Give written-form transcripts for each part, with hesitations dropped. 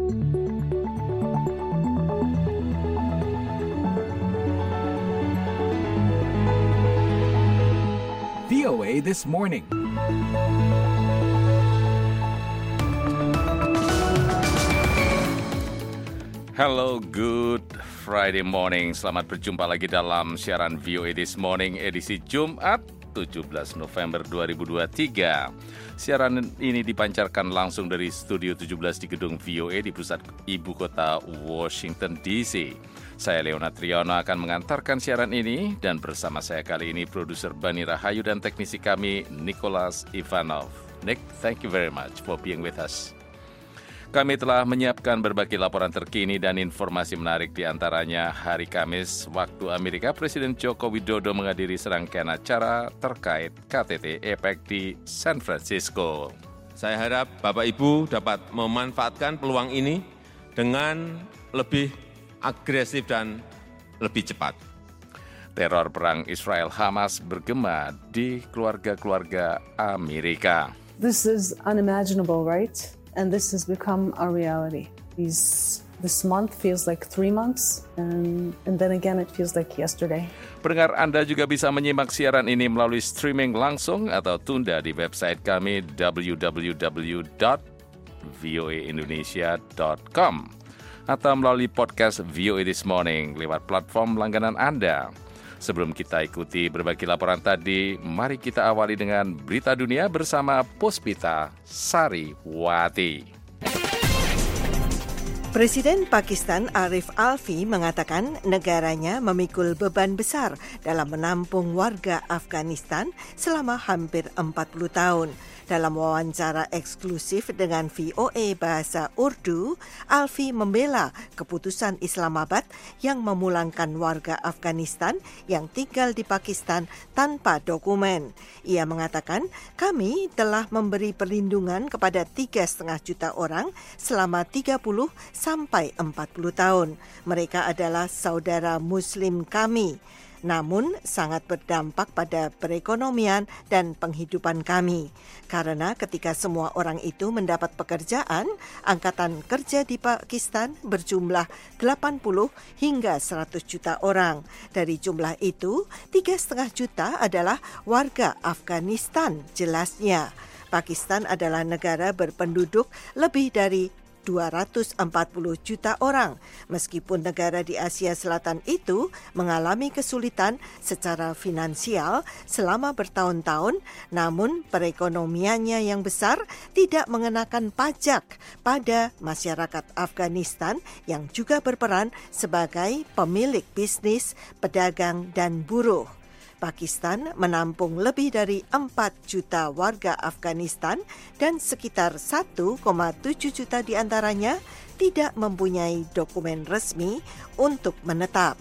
VOA This Morning. Hello, good Friday morning. Selamat berjumpa lagi dalam siaran VOA This Morning edisi Jumat 17 November 2023. Siaran ini dipancarkan langsung dari Studio 17 di gedung VOA di pusat ibu kota Washington DC. Saya Leonard Triono akan mengantarkan siaran ini dan bersama saya kali ini produser Bani Rahayu dan teknisi kami Nicholas Ivanov. Nick, thank you very much for being with us. Kami telah menyiapkan berbagai laporan terkini dan informasi menarik, di antaranya hari Kamis waktu Amerika, Presiden Joko Widodo menghadiri serangkaian acara terkait KTT APEC di San Francisco. Saya harap Bapak Ibu dapat memanfaatkan peluang ini dengan lebih agresif dan lebih cepat. Teror perang Israel-Hamas bergema di keluarga-keluarga Amerika. This is unimaginable, right? And this has become our reality. This month feels like 3 months, and then again it feels like yesterday. Pendengar, Anda juga bisa menyimak siaran ini melalui streaming langsung atau tunda di website kami www.voaindonesia.com atau melalui podcast VOA This Morning lewat platform langganan Anda. Sebelum kita ikuti berbagai laporan tadi, mari kita awali dengan berita dunia bersama Puspita Sariwati. Presiden Pakistan Arif Alvi mengatakan negaranya memikul beban besar dalam menampung warga Afghanistan selama hampir 40 tahun. Dalam wawancara eksklusif dengan VOA Bahasa Urdu, Alvi membela keputusan Islamabad yang memulangkan warga Afghanistan yang tinggal di Pakistan tanpa dokumen. Ia mengatakan, kami telah memberi perlindungan kepada 3,5 juta orang selama 30 sampai 40 tahun. Mereka adalah saudara Muslim kami, namun sangat berdampak pada perekonomian dan penghidupan kami. Karena ketika semua orang itu mendapat pekerjaan, angkatan kerja di Pakistan berjumlah 80 hingga 100 juta orang. Dari jumlah itu, 3,5 juta adalah warga Afghanistan, jelasnya. Pakistan adalah negara berpenduduk lebih dari 240 juta orang. Meskipun negara di Asia Selatan itu mengalami kesulitan secara finansial selama bertahun-tahun, namun perekonomiannya yang besar tidak mengenakan pajak pada masyarakat Afghanistan yang juga berperan sebagai pemilik bisnis, pedagang, dan buruh. Pakistan menampung lebih dari 4 juta warga Afghanistan dan sekitar 1,7 juta diantaranya tidak mempunyai dokumen resmi untuk menetap.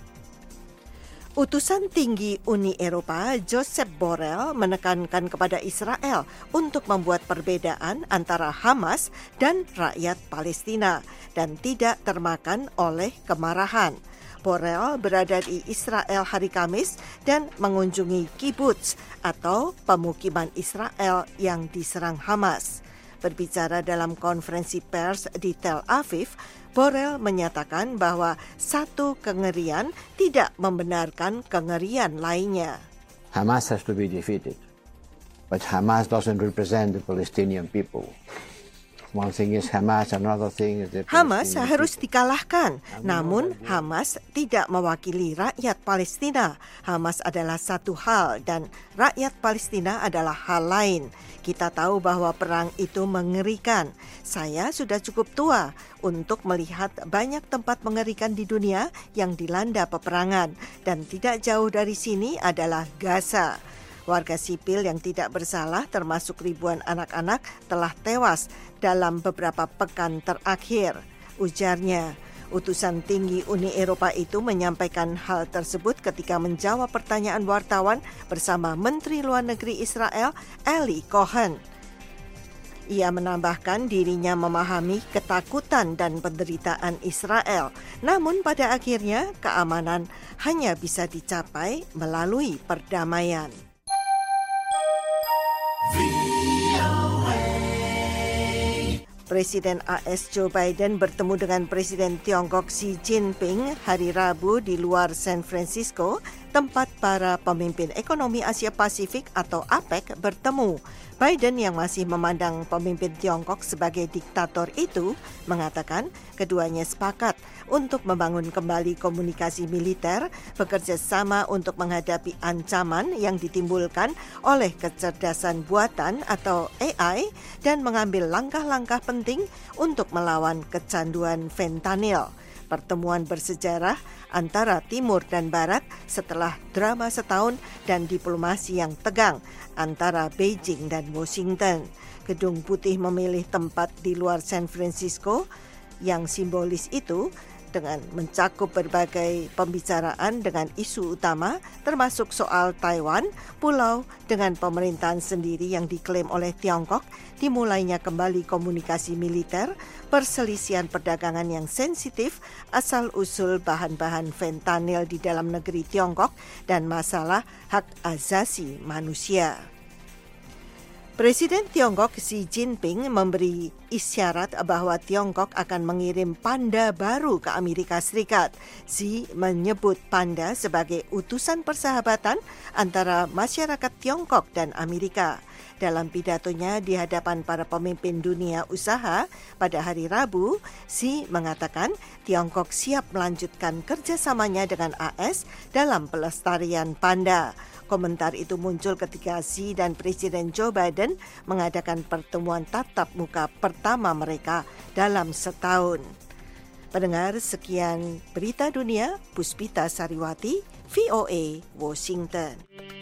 Utusan tinggi Uni Eropa Josep Borrell menekankan kepada Israel untuk membuat perbedaan antara Hamas dan rakyat Palestina dan tidak termakan oleh kemarahan. Borrell berada di Israel hari Kamis dan mengunjungi kibbutz atau pemukiman Israel yang diserang Hamas. Berbicara dalam konferensi pers di Tel Aviv, Borrell menyatakan bahwa satu kengerian tidak membenarkan kengerian lainnya. Hamas has to be defeated, but Hamas doesn't represent the Palestinian people. One thing is Hamas, another thing is the Hamas harus dikalahkan, namun Hamas tidak mewakili rakyat Palestina. Hamas adalah satu hal dan rakyat Palestina adalah hal lain. Kita tahu bahwa perang itu mengerikan. Saya sudah cukup tua untuk melihat banyak tempat mengerikan di dunia yang dilanda peperangan, dan tidak jauh dari sini adalah Gaza. Warga sipil yang tidak bersalah termasuk ribuan anak-anak telah tewas dalam beberapa pekan terakhir, ujarnya. Utusan tinggi Uni Eropa itu menyampaikan hal tersebut ketika menjawab pertanyaan wartawan bersama Menteri Luar Negeri Israel, Eli Cohen. Ia menambahkan dirinya memahami ketakutan dan penderitaan Israel, namun pada akhirnya keamanan hanya bisa dicapai melalui perdamaian. Presiden AS Joe Biden bertemu dengan Presiden Tiongkok Xi Jinping hari Rabu di luar San Francisco, tempat para pemimpin ekonomi Asia Pasifik atau APEC bertemu. Biden yang masih memandang pemimpin Tiongkok sebagai diktator itu mengatakan keduanya sepakat untuk membangun kembali komunikasi militer, bekerja sama untuk menghadapi ancaman yang ditimbulkan oleh kecerdasan buatan atau AI dan mengambil langkah-langkah penting untuk melawan kecanduan fentanyl. Pertemuan bersejarah antara Timur dan Barat setelah drama setahun dan diplomasi yang tegang antara Beijing dan Washington. Gedung Putih memilih tempat di luar San Francisco yang simbolis itu dengan mencakup berbagai pembicaraan dengan isu utama termasuk soal Taiwan, pulau dengan pemerintahan sendiri yang diklaim oleh Tiongkok, dimulainya kembali komunikasi militer, perselisihan perdagangan yang sensitif, asal-usul bahan-bahan fentanyl di dalam negeri Tiongkok, dan masalah hak asasi manusia. Presiden Tiongkok Xi Jinping memberi isyarat bahwa Tiongkok akan mengirim panda baru ke Amerika Serikat. Xi menyebut panda sebagai utusan persahabatan antara masyarakat Tiongkok dan Amerika. Dalam pidatonya di hadapan para pemimpin dunia usaha pada hari Rabu, Xi mengatakan Tiongkok siap melanjutkan kerjasamanya dengan AS dalam pelestarian panda. Komentar itu muncul ketika Xi dan Presiden Joe Biden mengadakan pertemuan tatap muka pertama mereka dalam setahun. Pendengar, sekian berita dunia, Puspita Sariwati, VOA, Washington.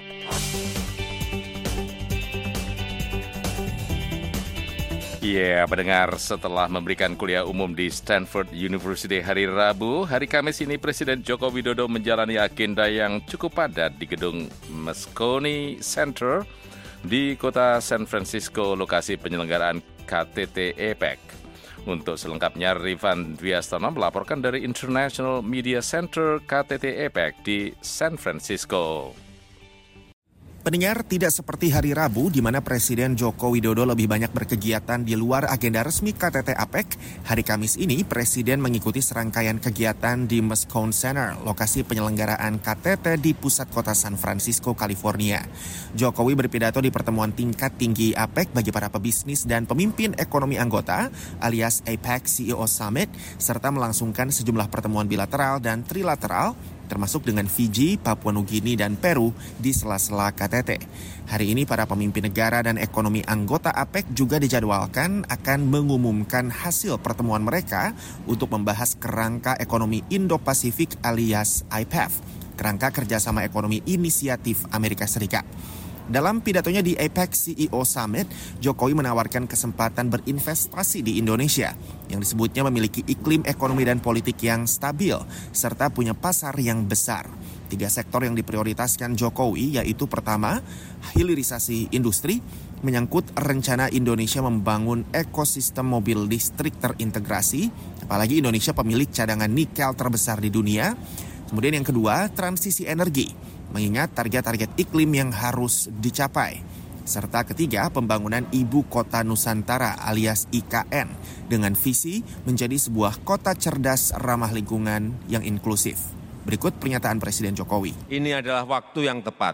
Pendengar, setelah memberikan kuliah umum di Stanford University hari Rabu, hari Kamis ini Presiden Joko Widodo menjalani agenda yang cukup padat di gedung Moscone Center di kota San Francisco, lokasi penyelenggaraan KTT APEC. Untuk selengkapnya, Rifan Dwiastono melaporkan dari International Media Center KTT APEC di San Francisco. Pendengar, tidak seperti hari Rabu di mana Presiden Joko Widodo lebih banyak berkegiatan di luar agenda resmi KTT APEC, hari Kamis ini Presiden mengikuti serangkaian kegiatan di Moscone Center, lokasi penyelenggaraan KTT di pusat kota San Francisco, California. Jokowi berpidato di pertemuan tingkat tinggi APEC bagi para pebisnis dan pemimpin ekonomi anggota alias APEC CEO Summit, serta melangsungkan sejumlah pertemuan bilateral dan trilateral termasuk dengan Fiji, Papua Nugini, dan Peru di sela-sela KTT. Hari ini para pemimpin negara dan ekonomi anggota APEC juga dijadwalkan akan mengumumkan hasil pertemuan mereka untuk membahas kerangka ekonomi Indo-Pasifik alias IPEF, kerangka kerjasama ekonomi inisiatif Amerika Serikat. Dalam pidatonya di APEC CEO Summit, Jokowi menawarkan kesempatan berinvestasi di Indonesia yang disebutnya memiliki iklim ekonomi dan politik yang stabil serta punya pasar yang besar. 3 sektor yang diprioritaskan Jokowi yaitu pertama, hilirisasi industri, menyangkut rencana Indonesia membangun ekosistem mobil listrik terintegrasi, apalagi Indonesia pemilik cadangan nikel terbesar di dunia. Kemudian yang kedua, transisi energi, mengingat target-target iklim yang harus dicapai. Serta ketiga, pembangunan Ibu Kota Nusantara alias IKN dengan visi menjadi sebuah kota cerdas ramah lingkungan yang inklusif. Berikut pernyataan Presiden Jokowi. Ini adalah waktu yang tepat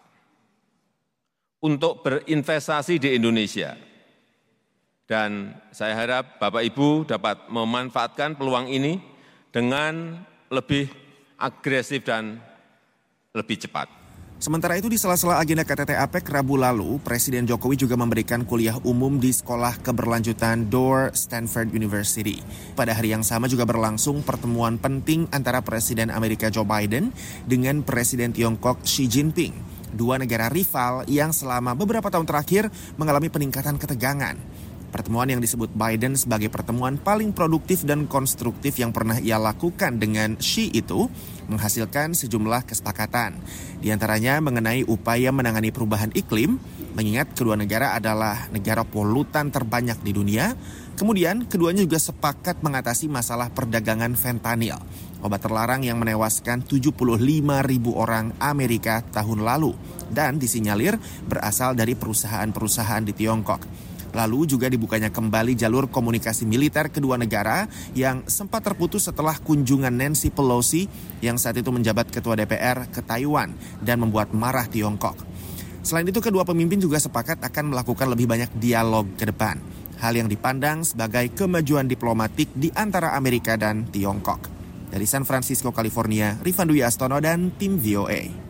untuk berinvestasi di Indonesia. Dan saya harap Bapak Ibu dapat memanfaatkan peluang ini dengan lebih agresif dan lebih cepat. Sementara itu di sela-sela agenda KTT APEC Rabu lalu, Presiden Jokowi juga memberikan kuliah umum di Sekolah Keberlanjutan Door Stanford University. Pada hari yang sama juga berlangsung pertemuan penting antara Presiden Amerika Joe Biden dengan Presiden Tiongkok Xi Jinping. 2 negara rival yang selama beberapa tahun terakhir mengalami peningkatan ketegangan. Pertemuan yang disebut Biden sebagai pertemuan paling produktif dan konstruktif yang pernah ia lakukan dengan Xi itu menghasilkan sejumlah kesepakatan. Di antaranya mengenai upaya menangani perubahan iklim, mengingat kedua negara adalah negara polutan terbanyak di dunia. Kemudian keduanya juga sepakat mengatasi masalah perdagangan fentanyl, obat terlarang yang menewaskan 75.000 orang Amerika tahun lalu dan disinyalir berasal dari perusahaan-perusahaan di Tiongkok. Lalu juga dibukanya kembali jalur komunikasi militer kedua negara yang sempat terputus setelah kunjungan Nancy Pelosi yang saat itu menjabat Ketua DPR ke Taiwan dan membuat marah Tiongkok. Selain itu, kedua pemimpin juga sepakat akan melakukan lebih banyak dialog ke depan. Hal yang dipandang sebagai kemajuan diplomatik di antara Amerika dan Tiongkok. Dari San Francisco, California, Rifan Dwi Astono dan tim VOA.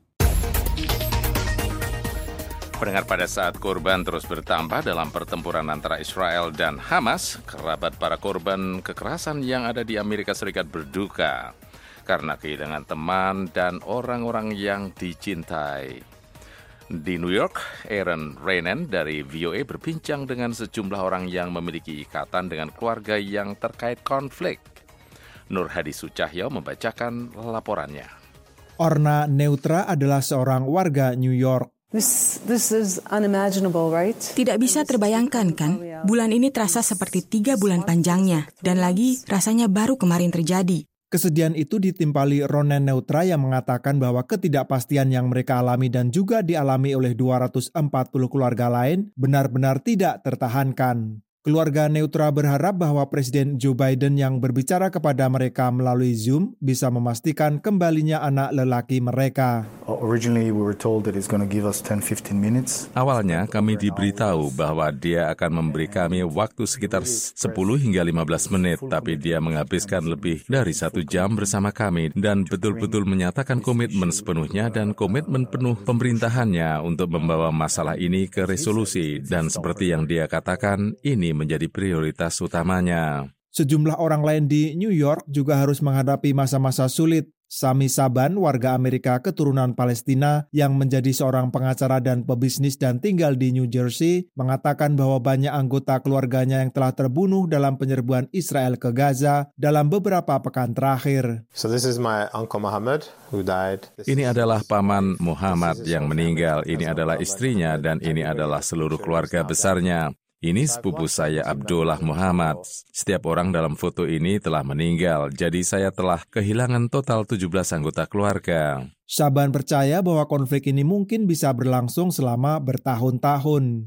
Pendengar, pada saat korban terus bertambah dalam pertempuran antara Israel dan Hamas, kerabat para korban kekerasan yang ada di Amerika Serikat berduka karena kehilangan teman dan orang-orang yang dicintai. Di New York, Aaron Renan dari VOA berbincang dengan sejumlah orang yang memiliki ikatan dengan keluarga yang terkait konflik. Nur Hadi Sucahyo membacakan laporannya. Orna Neutra adalah seorang warga New York. This is unimaginable, right? Tidak bisa terbayangkan, kan? Bulan ini terasa seperti 3 bulan panjangnya, dan lagi rasanya baru kemarin terjadi. Kesedihan itu ditimpali Ronen Neutra yang mengatakan bahwa ketidakpastian yang mereka alami dan juga dialami oleh 240 keluarga lain benar-benar tidak tertahankan. Keluarga Neutra berharap bahwa Presiden Joe Biden yang berbicara kepada mereka melalui Zoom bisa memastikan kembalinya anak lelaki mereka. Awalnya kami diberitahu bahwa dia akan memberi kami waktu sekitar 10 hingga 15 menit, tapi dia menghabiskan lebih dari 1 jam bersama kami dan betul-betul menyatakan komitmen sepenuhnya dan komitmen penuh pemerintahannya untuk membawa masalah ini ke resolusi. Dan seperti yang dia katakan, ini menjadi prioritas utamanya. Sejumlah orang lain di New York juga harus menghadapi masa-masa sulit. Sami Saban, warga Amerika keturunan Palestina yang menjadi seorang pengacara dan pebisnis dan tinggal di New Jersey, mengatakan bahwa banyak anggota keluarganya yang telah terbunuh dalam penyerbuan Israel ke Gaza dalam beberapa pekan terakhir. Ini adalah paman Muhammad yang meninggal, ini adalah istrinya, dan ini adalah seluruh keluarga besarnya. Ini sepupu saya Abdullah Muhammad. Setiap orang dalam foto ini telah meninggal, jadi saya telah kehilangan total 17 anggota keluarga. Saban percaya bahwa konflik ini mungkin bisa berlangsung selama bertahun-tahun.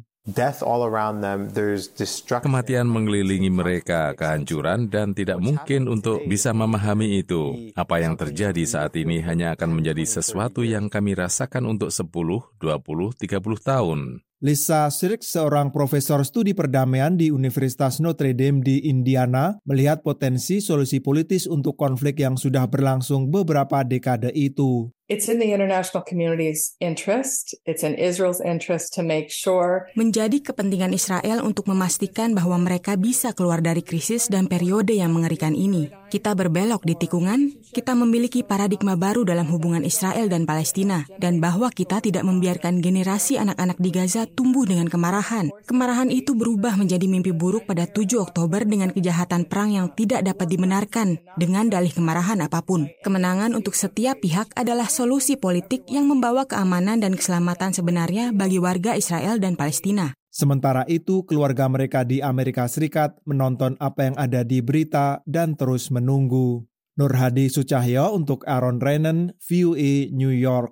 Kematian mengelilingi mereka, kehancuran, dan tidak mungkin untuk bisa memahami itu. Apa yang terjadi saat ini hanya akan menjadi sesuatu yang kami rasakan untuk 10, 20, 30 tahun. Lisa Sirk, seorang profesor studi perdamaian di Universitas Notre Dame di Indiana, melihat potensi solusi politis untuk konflik yang sudah berlangsung beberapa dekade itu. It's in the international community's interest. It's in Israel's interest to make sure. Menjadi kepentingan Israel untuk memastikan bahwa mereka bisa keluar dari krisis dan periode yang mengerikan ini. Kita berbelok di tikungan, kita memiliki paradigma baru dalam hubungan Israel dan Palestina, dan bahwa kita tidak membiarkan generasi anak-anak di Gaza tumbuh dengan kemarahan. Kemarahan itu berubah menjadi mimpi buruk pada 7 Oktober dengan kejahatan perang yang tidak dapat dibenarkan dengan dalih kemarahan apapun. Kemenangan untuk setiap pihak adalah solusi politik yang membawa keamanan dan keselamatan sebenarnya bagi warga Israel dan Palestina. Sementara itu, keluarga mereka di Amerika Serikat menonton apa yang ada di berita dan terus menunggu. Nur Hadi Sucahyo untuk Aaron Renan, VOA New York.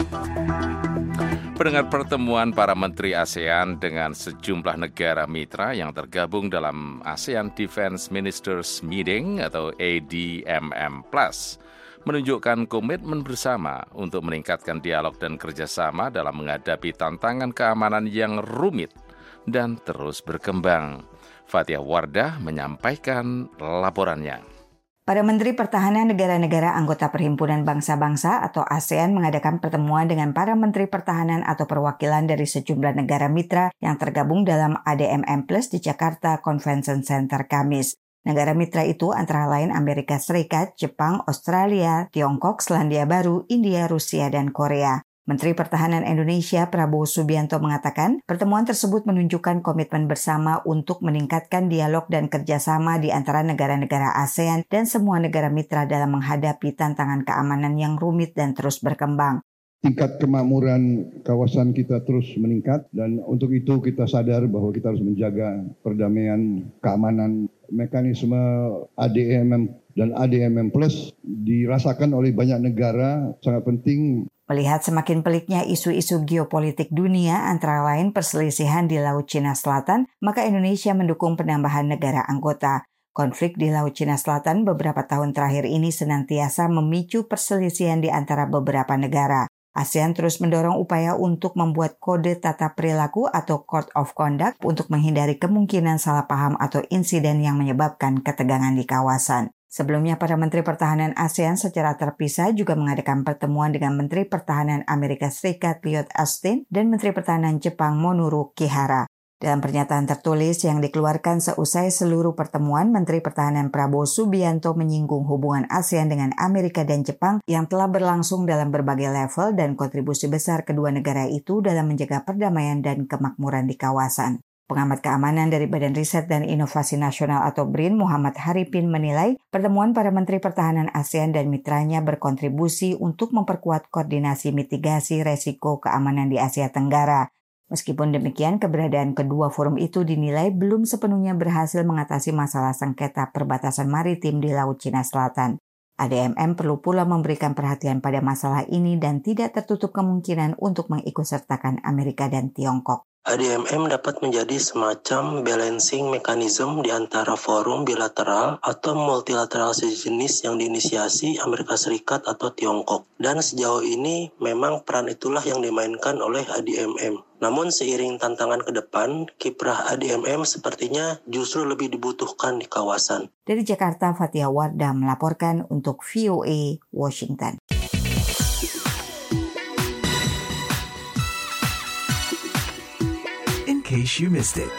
Pendengar, pertemuan para menteri ASEAN dengan sejumlah negara mitra yang tergabung dalam ASEAN Defense Ministers Meeting atau ADMM Plus menunjukkan komitmen bersama untuk meningkatkan dialog dan kerjasama dalam menghadapi tantangan keamanan yang rumit dan terus berkembang. Fathia Wardah menyampaikan laporannya. Para Menteri Pertahanan negara-negara anggota Perhimpunan Bangsa-Bangsa atau ASEAN mengadakan pertemuan dengan para Menteri Pertahanan atau perwakilan dari sejumlah negara mitra yang tergabung dalam ADMM Plus di Jakarta Convention Center Kamis. Negara mitra itu antara lain Amerika Serikat, Jepang, Australia, Tiongkok, Selandia Baru, India, Rusia, dan Korea. Menteri Pertahanan Indonesia Prabowo Subianto mengatakan pertemuan tersebut menunjukkan komitmen bersama untuk meningkatkan dialog dan kerjasama di antara negara-negara ASEAN dan semua negara mitra dalam menghadapi tantangan keamanan yang rumit dan terus berkembang. Tingkat kemakmuran kawasan kita terus meningkat dan untuk itu kita sadar bahwa kita harus menjaga perdamaian, keamanan. Mekanisme ADMM dan ADMM Plus dirasakan oleh banyak negara sangat penting. Melihat semakin peliknya isu-isu geopolitik dunia, antara lain perselisihan di Laut Cina Selatan, maka Indonesia mendukung penambahan negara anggota. Konflik di Laut Cina Selatan beberapa tahun terakhir ini senantiasa memicu perselisihan di antara beberapa negara. ASEAN terus mendorong upaya untuk membuat kode tata perilaku atau Code of Conduct untuk menghindari kemungkinan salah paham atau insiden yang menyebabkan ketegangan di kawasan. Sebelumnya, para Menteri Pertahanan ASEAN secara terpisah juga mengadakan pertemuan dengan Menteri Pertahanan Amerika Serikat Lloyd Austin dan Menteri Pertahanan Jepang Minoru Kihara. Dalam pernyataan tertulis yang dikeluarkan seusai seluruh pertemuan, Menteri Pertahanan Prabowo Subianto menyinggung hubungan ASEAN dengan Amerika dan Jepang yang telah berlangsung dalam berbagai level dan kontribusi besar kedua negara itu dalam menjaga perdamaian dan kemakmuran di kawasan. Pengamat keamanan dari Badan Riset dan Inovasi Nasional atau BRIN, Muhammad Haripin menilai pertemuan para Menteri Pertahanan ASEAN dan mitranya berkontribusi untuk memperkuat koordinasi mitigasi resiko keamanan di Asia Tenggara. Meskipun demikian, keberadaan kedua forum itu dinilai belum sepenuhnya berhasil mengatasi masalah sengketa perbatasan maritim di Laut Cina Selatan. ADMM perlu pula memberikan perhatian pada masalah ini dan tidak tertutup kemungkinan untuk mengikutsertakan Amerika dan Tiongkok. ADMM dapat menjadi semacam balancing mechanism di antara forum bilateral atau multilateral sejenis yang diinisiasi Amerika Serikat atau Tiongkok. Dan sejauh ini memang peran itulah yang dimainkan oleh ADMM. Namun seiring tantangan ke depan, kiprah ADMM sepertinya justru lebih dibutuhkan di kawasan. Dari Jakarta, Fathia Wardah melaporkan untuk VOA Washington. In case you missed it.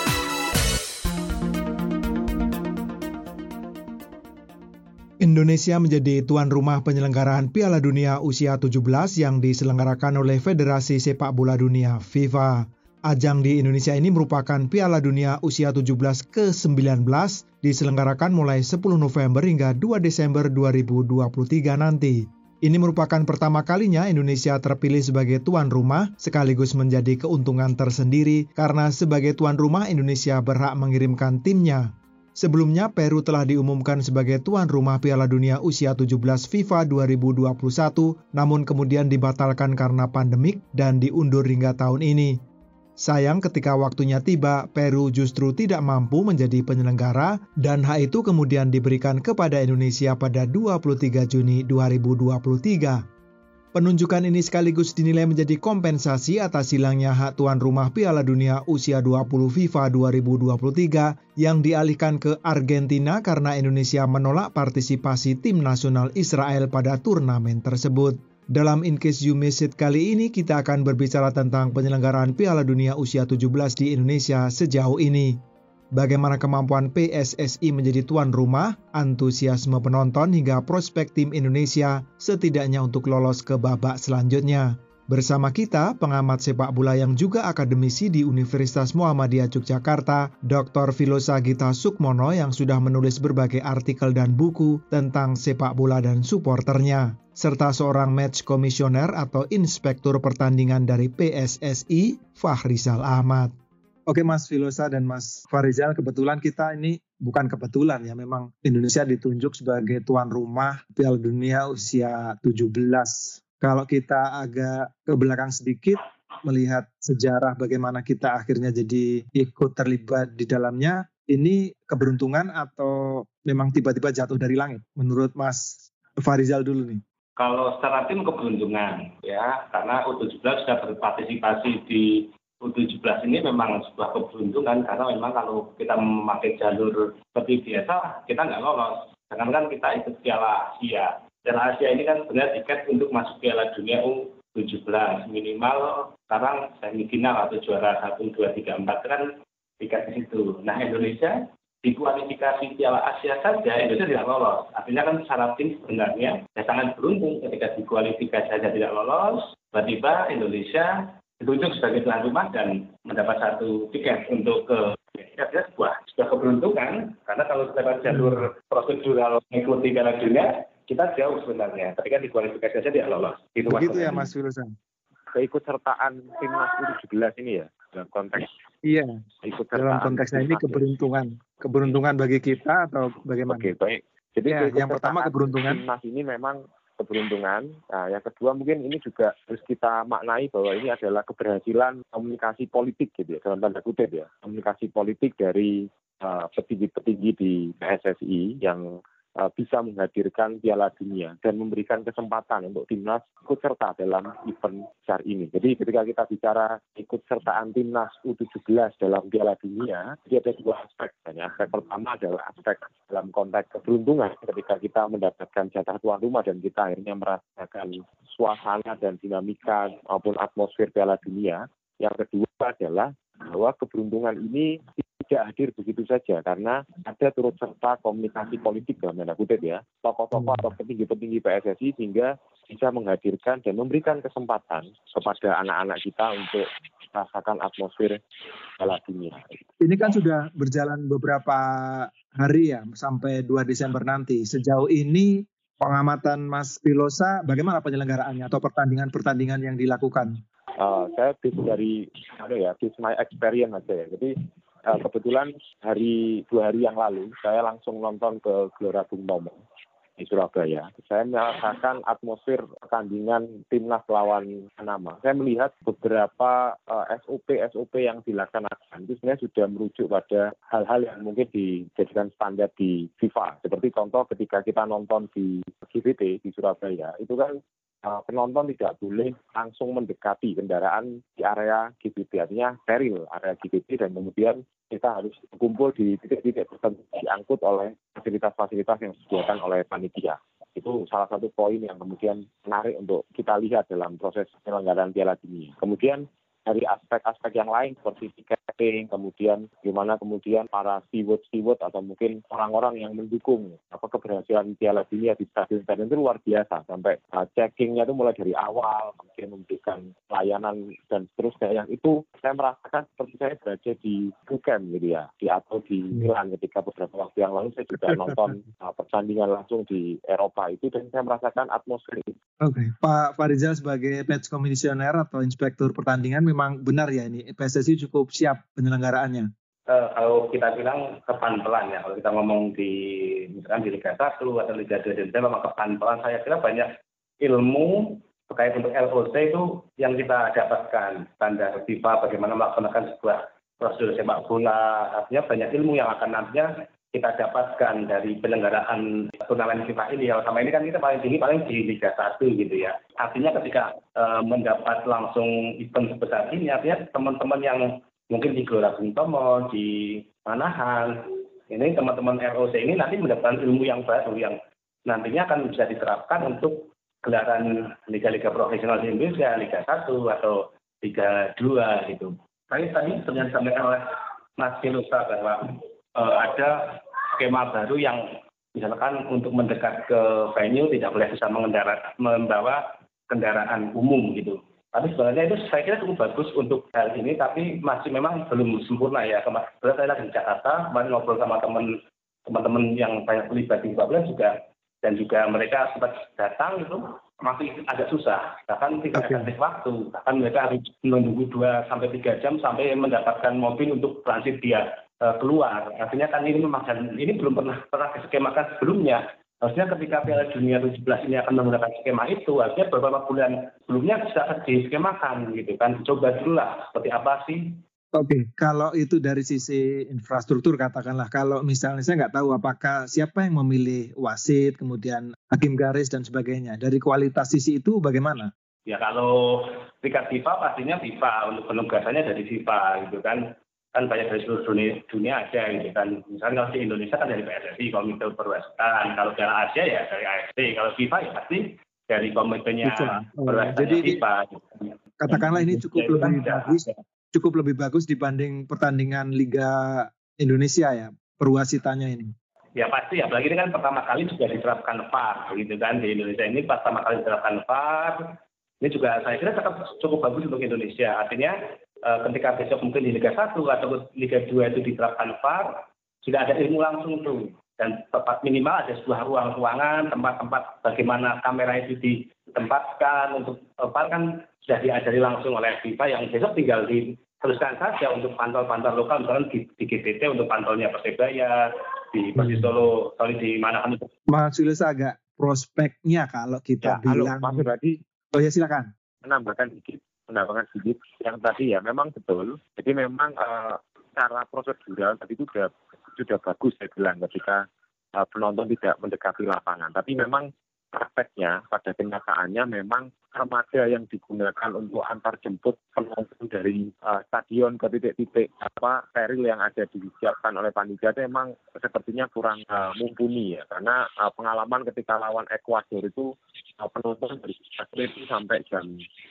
Indonesia menjadi tuan rumah penyelenggaraan Piala Dunia usia 17 yang diselenggarakan oleh Federasi Sepak Bola Dunia FIFA. Ajang di Indonesia ini merupakan Piala Dunia usia 17 ke-19 diselenggarakan mulai 10 November hingga 2 Desember 2023 nanti. Ini merupakan pertama kalinya Indonesia terpilih sebagai tuan rumah, sekaligus menjadi keuntungan tersendiri karena sebagai tuan rumah Indonesia berhak mengirimkan timnya. Sebelumnya, Peru telah diumumkan sebagai tuan rumah Piala Dunia usia 17 FIFA 2021, namun kemudian dibatalkan karena pandemik dan diundur hingga tahun ini. Sayang ketika waktunya tiba, Peru justru tidak mampu menjadi penyelenggara dan hak itu kemudian diberikan kepada Indonesia pada 23 Juni 2023. Penunjukan ini sekaligus dinilai menjadi kompensasi atas hilangnya hak tuan rumah Piala Dunia usia 20 FIFA 2023 yang dialihkan ke Argentina karena Indonesia menolak partisipasi tim nasional Israel pada turnamen tersebut. Dalam In Case You Missed It kali ini kita akan berbicara tentang penyelenggaraan Piala Dunia usia 17 di Indonesia sejauh ini. Bagaimana kemampuan PSSI menjadi tuan rumah, antusiasme penonton hingga prospek tim Indonesia setidaknya untuk lolos ke babak selanjutnya. Bersama kita, pengamat sepak bola yang juga akademisi di Universitas Muhammadiyah Yogyakarta, Dr. Filosa Gita Sukmono yang sudah menulis berbagai artikel dan buku tentang sepak bola dan suporternya, serta seorang match komisioner atau inspektur pertandingan dari PSSI, Fahrizal Ahmad. Oke Mas Filosa dan Mas Fahrizal, kebetulan kita ini bukan kebetulan ya, memang Indonesia ditunjuk sebagai tuan rumah Piala Dunia usia 17. Kalau kita agak ke belakang sedikit, melihat sejarah bagaimana kita akhirnya jadi ikut terlibat di dalamnya, ini keberuntungan atau memang tiba-tiba jatuh dari langit? Menurut Mas Fahrizal dulu nih. Kalau secara tim keberuntungan ya, karena U17 sudah berpartisipasi di U17 ini memang sebuah keberuntungan karena memang kalau kita memakai jalur seperti biasa kita nggak lolos. Karena kan kita ikut Piala Asia. Piala Asia ini kan sebenarnya tiket untuk masuk Piala Dunia U17 minimal sekarang semifinal atau juara 1, 2, 3, 4 kan tiket di situ. Nah Indonesia di kualifikasi Piala Asia saja Indonesia tidak lolos. Artinya kan secara tim sebenarnya sangat beruntung ketika di kualifikasi saja tidak lolos, tiba-tiba Indonesia ditunjuk sebagai tuan rumah dan mendapat satu tiket untuk ke sebuah keberuntungan karena kalau kita jalur prosedural mengikuti Piala Dunia kita jauh sebenarnya ketika di kualifikasi saja tidak lolos. Itu begitu ya Mas Wilson. Keikutsertaan timnas U17 ini ya dalam konteks. Iya. Dalam konteksnya ini keberuntungan bagi kita atau bagaimana? Oke baik. Jadi ya, yang pertama keberuntungan timnas ini memang keberuntungan. Nah, yang kedua mungkin ini juga harus kita maknai bahwa ini adalah keberhasilan komunikasi politik gitu ya, dalam tanda kutip ya. Komunikasi politik dari petinggi-petinggi di PSSI yang bisa menghadirkan Piala Dunia dan memberikan kesempatan untuk timnas ikut serta dalam event besar ini. Jadi ketika kita bicara ikut sertaan timnas U17 dalam Piala Dunia, jadi ada dua aspek. Aspek pertama adalah aspek dalam konteks keberuntungan ketika kita mendapatkan jatah tuan rumah dan kita akhirnya merasakan suasana dan dinamika maupun atmosfer Piala Dunia. Yang kedua adalah bahwa keberuntungan ini tidak hadir begitu saja karena ada turut serta komunikasi politik dalam tanda kutip ya, tokoh-tokoh atau petinggi-petinggi PSSI sehingga bisa menghadirkan dan memberikan kesempatan kepada anak-anak kita untuk merasakan atmosfer Piala Dunia. Ini kan sudah berjalan beberapa hari ya sampai 2 Desember nanti. Sejauh ini pengamatan Mas Pilosa bagaimana penyelenggaraannya atau pertandingan-pertandingan yang dilakukan? Saya dari my experience aja ya. Jadi kebetulan 2 hari yang lalu saya langsung nonton ke Gelora Bung Tomo di Surabaya. Saya merasakan atmosfer pertandingan timnas lawan Panama. Saya melihat beberapa SOP yang dilaksanakan itu sebenarnya sudah merujuk pada hal-hal yang mungkin dijadikan standar di FIFA. Seperti contoh ketika kita nonton di GBT di Surabaya, itu kan penonton tidak boleh langsung mendekati kendaraan di area GBT, artinya steril area GBT, dan kemudian kita harus berkumpul di titik-titik tertentu diangkut oleh fasilitas-fasilitas yang disediakan oleh panitia. Itu salah satu poin yang kemudian menarik untuk kita lihat dalam proses penyelenggaraan Piala Dunia. Kemudian dari aspek-aspek yang lain seperti tiketing, kemudian gimana kemudian para steward atau mungkin orang-orang yang mendukung keberhasilan Piala Dunia di stadion-stadion itu luar biasa. Sampai checkingnya itu mulai dari awal, kemudian memberikan pelayanan dan seterusnya. Yang itu saya merasakan seperti saya berada di Bukem gitu ya, atau di Milan ketika beberapa waktu yang lalu saya juga nonton pertandingan langsung di Eropa itu, dan saya merasakan atmosfer itu. Oke, Pak Farizal sebagai match komisioner atau inspektur pertandingan memang benar ya ini PSSI cukup siap penyelenggaraannya? Kalau kita bilang kepan-pelan ya, kalau kita ngomong misalkan di Liga 1 atau Liga 2, dan memang kepan-pelan, saya kira banyak ilmu terkait untuk LOC itu yang kita dapatkan, standar FIFA bagaimana melaksanakan sebuah prosedur sepak bola, artinya banyak ilmu yang akan nantinya kita dapatkan dari penyelenggaraan turnamen FIFA ini. Kalau sama ini kan kita paling tinggi paling di Liga 1 gitu ya. Artinya ketika mendapat langsung event sebesar ini, artinya teman-teman yang mungkin di Gelora Bung Tomo, di Manahan, ini teman-teman ROC ini nanti mendapatkan ilmu yang baru yang nantinya akan bisa diterapkan untuk gelaran liga-liga profesional di Indonesia, Liga 1 atau Liga 2 gitu. Tadi sebenarnya disampaikan oleh Mas Pilosa bahwa ada skema baru yang misalkan untuk mendekat ke venue tidak boleh bisa membawa kendaraan umum gitu. Tapi sebenarnya itu saya kira cukup bagus untuk hal ini, tapi masih memang belum sempurna ya. Kemarin saya lagi di Jakarta, kemarin ngobrol sama teman-teman yang banyak terlibat di sepak bola juga, dan juga mereka sempat datang itu masih agak susah, bahkan tidak efektif waktu, bahkan mereka harus menunggu 2-3 jam sampai mendapatkan mobil untuk transit dia keluar. Artinya kan ini memang ini belum pernah diskemakan sebelumnya. Harusnya ketika Piala Dunia 17 ini akan menggunakan skema itu, artinya beberapa bulan sebelumnya bisa diskemakan gitu kan. Coba dulu lah seperti apa sih. Oke, kalau itu dari sisi infrastruktur katakanlah, kalau misalnya saya nggak tahu apakah siapa yang memilih wasit, kemudian hakim garis dan sebagainya. Dari kualitas sisi itu bagaimana? Ya kalau tingkat FIFA pastinya FIFA, untuk penugasannya dari FIFA gitu kan. Kan banyak dari seluruh dunia aja gitu kan. Misalnya kalau di Indonesia kan dari PSSI, Komite Perwasitan. Kalau Piala Asia ya dari AFC. Kalau FIFA ya pasti dari komitenya perwasitan FIFA. Katakanlah ini cukup lebih bagus dibanding pertandingan Liga Indonesia ya, perwasitannya ini. Ya pasti, apalagi ini kan pertama kali juga diterapkan VAR gitu kan. Di Indonesia ini pertama kali diterapkan VAR. Ini juga saya kira cukup bagus untuk Indonesia. Artinya ketika besok mungkin di Liga 1 atau Liga 2 itu diterapkan VAR, sudah ada ilmu langsung tuh. Dan tepat minimal ada sebuah ruangan, tempat-tempat bagaimana kamera itu ditempatkan. Untuk VAR kan sudah diajari langsung oleh FIFA, yang besok tinggal diteruskan saja untuk pantau-pantau lokal. Misalnya di GBT untuk pantaunya Persebaya, di Persis Solo, di mana kan. Mas Julius agak prospeknya kalau kita bilang. Mas Radi. Oh ya, silakan. Menambahkan sedikit yang tadi ya memang betul. Jadi memang cara prosedural tadi itu sudah bagus saya bilang ketika penonton tidak mendekati lapangan. Tapi memang prakteknya pada kenyataannya memang armada yang digunakan untuk antar jemput penonton dari stadion ke titik-titik steril yang ada disiapkan oleh panitia itu memang sepertinya kurang mumpuni ya, karena pengalaman ketika lawan Ekuador itu penonton dari itu sampai jam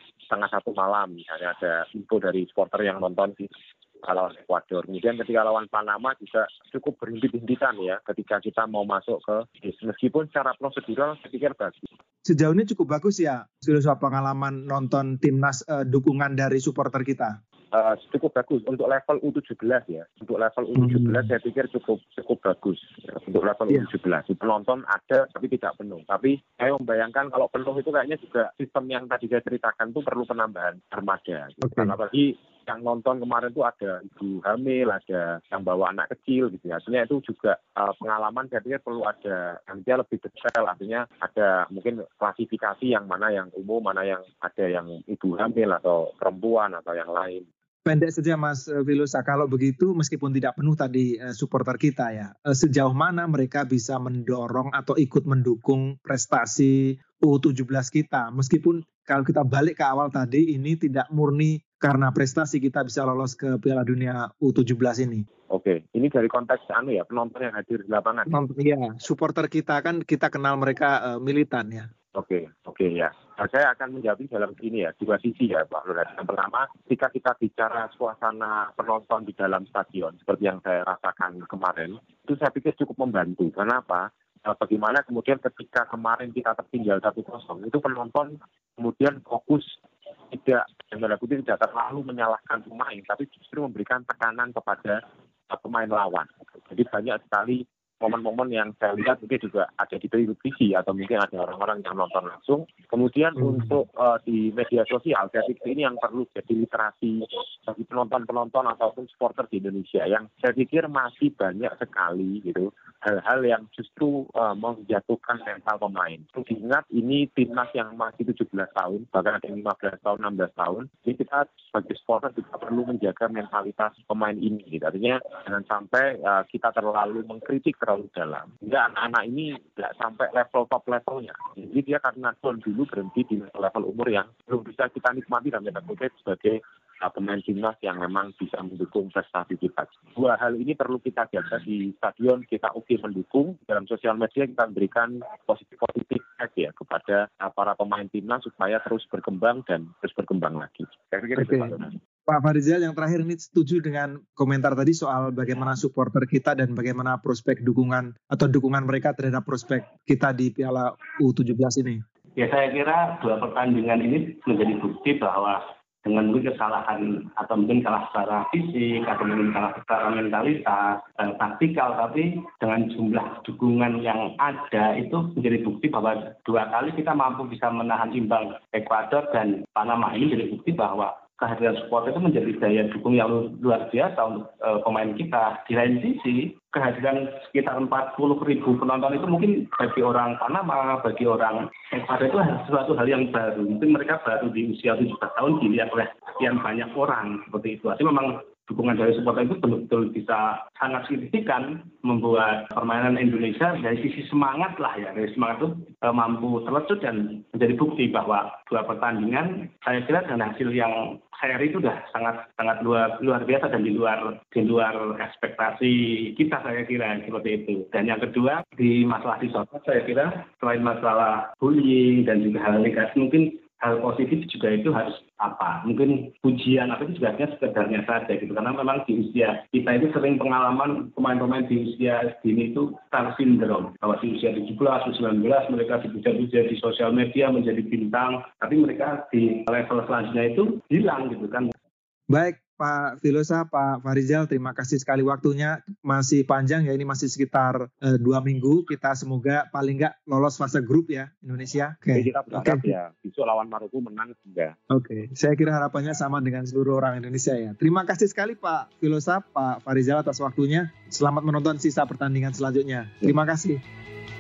1:30 malam, misalnya ada info dari supporter yang nonton di lawan Ekuador. Kemudian ketika lawan Panama juga cukup berhimpit-himpitan ya ketika kita mau masuk ke meskipun secara prosedural saya pikir bagus. Sejauh ini cukup bagus ya, soal pengalaman nonton timnas dukungan dari supporter kita. Cukup bagus untuk level U17 ya. Untuk level U17 saya pikir cukup bagus ya. Untuk level U17 penonton ada tapi tidak penuh. Tapi saya membayangkan kalau penuh itu kayaknya juga sistem yang tadi saya ceritakan itu perlu penambahan armada. Karena bagi yang nonton kemarin itu ada ibu hamil, ada yang bawa anak kecil gitu ya. Artinya itu juga pengalaman saya pikir perlu ada nanti lebih detail. Artinya ada mungkin klasifikasi yang mana yang umum, mana yang ada yang ibu hamil atau perempuan atau yang lain. Pendek saja Mas Filosa, kalau begitu meskipun tidak penuh tadi supporter kita ya, sejauh mana mereka bisa mendorong atau ikut mendukung prestasi U17 kita, meskipun kalau kita balik ke awal tadi ini tidak murni karena prestasi kita bisa lolos ke Piala Dunia U17 ini. Oke, ini dari konteks penonton yang hadir di lapangan. Iya, supporter kita kan kita kenal mereka militan ya. Oke ya. Nah, saya akan menjawab dalam sini ya, dua sisi ya Pak Lurah. Yang pertama, ketika kita bicara suasana penonton di dalam stadion, seperti yang saya rasakan kemarin, itu saya pikir cukup membantu. Kenapa? Bagaimana kemudian ketika kemarin kita tertinggal 1-0, itu penonton kemudian fokus tidak terlalu menyalahkan pemain, tapi justru memberikan tekanan kepada pemain lawan. Jadi banyak sekali momen-momen yang saya lihat mungkin juga ada di televisi atau mungkin ada orang-orang yang nonton langsung. Kemudian untuk di media sosial, saya pikir ini yang perlu jadi literasi bagi penonton-penonton ataupun supporter di Indonesia yang saya pikir masih banyak sekali gitu hal-hal yang justru menjatuhkan mental pemain. Untuk diingat ini timnas yang masih 17 tahun, bahkan ada yang 15 tahun, 16 tahun. Jadi kita sebagai supporter juga perlu menjaga mentalitas pemain ini. Gitu. Artinya jangan sampai kita terlalu mengkritik terlalu dalam. Hingga anak-anak ini tidak sampai level top levelnya. Jadi dia karena down dulu berhenti di level umur yang belum bisa kita nikmati dan kita sebagai pemain timnas yang memang bisa mendukung prestasi kita. Dua hal ini perlu kita jaga di stadion, kita mendukung. Dalam sosial media kita berikan positif ya kepada para pemain timnas supaya terus berkembang dan terus berkembang lagi. Saya pikir itu Pak Farizal, yang terakhir ini setuju dengan komentar tadi soal bagaimana supporter kita dan bagaimana prospek dukungan atau dukungan mereka terhadap prospek kita di Piala U17 ini? Ya, saya kira dua pertandingan ini menjadi bukti bahwa dengan mungkin kesalahan atau mungkin kalah secara fisik atau mungkin kalah secara mentalitas, taktikal, tapi dengan jumlah dukungan yang ada itu menjadi bukti bahwa dua kali kita mampu bisa menahan imbang Ekuador dan Panama. Ini menjadi bukti bahwa kehadiran supporter itu menjadi daya dukung yang luar biasa untuk pemain kita. Di lain sisi, kehadiran sekitar 40.000 penonton itu mungkin bagi orang Panama, bagi orang Ekuador itu sesuatu hal yang baru. Mungkin mereka baru di usia 17 tahun dilihat oleh sekian banyak orang seperti itu. Artinya memang dukungan dari supporter itu betul-betul bisa sangat signifikan membuat permainan Indonesia dari sisi semangat lah ya, dari semangat itu mampu terlecut dan menjadi bukti bahwa dua pertandingan saya kira dengan hasil yang seri itu sudah sangat luar biasa dan di luar ekspektasi kita, saya kira seperti itu. Dan yang kedua di masalah di sosmed, saya kira selain masalah bullying dan juga hal negatif, mungkin hal positif juga itu harus mungkin pujian itu juga hanya sekedarnya saja gitu, karena memang di usia kita itu sering pengalaman pemain-pemain di usia dini itu star syndrome, bahwa di usia 17, 19 mereka dipuja-puja di sosial media menjadi bintang, tapi mereka di level selanjutnya itu hilang gitu kan. Baik Pak Filosa, Pak Farizal, terima kasih sekali waktunya. Masih panjang ya, ini masih sekitar 2 minggu. Kita semoga paling nggak lolos fase grup ya Indonesia. Oke. Kita berharap ya besok lawan Maroko menang juga. Oke, saya kira harapannya sama dengan seluruh orang Indonesia ya. Terima kasih sekali Pak Filosa, Pak Farizal atas waktunya. Selamat menonton sisa pertandingan selanjutnya. Terima kasih.